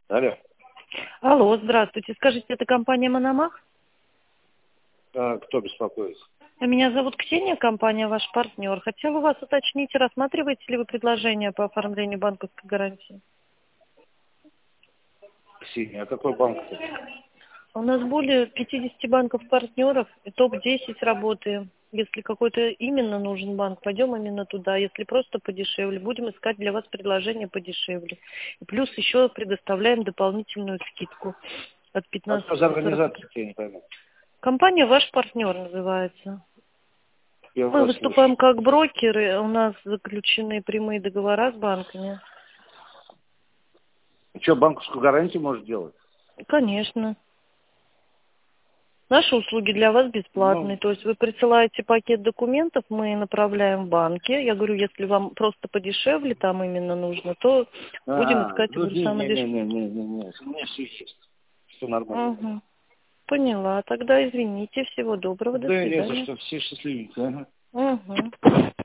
Алло. Алло, здравствуйте. Скажите, это компания «Мономах»? Кто беспокоит? Меня зовут Ксения, компания «Ваш партнер». Хотела у вас уточнить, рассматриваете ли вы предложение по оформлению банковской гарантии? Ксения, а какой банк это? У нас более 50 банков-партнеров, и топ-10 работаем. Если какой-то именно нужен банк, пойдем именно туда. Если просто подешевле, будем искать для вас предложение подешевле. И плюс еще предоставляем дополнительную скидку от А 15 что за до 40%. организация, я не пойму. Компания «Ваш партнер» называется. Я Мы вас выступаем слушаю. как брокеры, у нас заключены прямые договора с банками. Что, банковскую гарантию может делать? Конечно. Наши услуги для вас бесплатные. Ну, То есть вы присылаете пакет документов, мы направляем в банки. Я говорю, если вам просто подешевле там именно нужно, то будем искать, я ну говорю, самое дешевле. не-не-не-не-не. У меня все есть. Все нормально. Угу. Поняла. Тогда извините. Всего доброго. До Да, не за свидания. что. Все счастливенькие. Ага. Угу.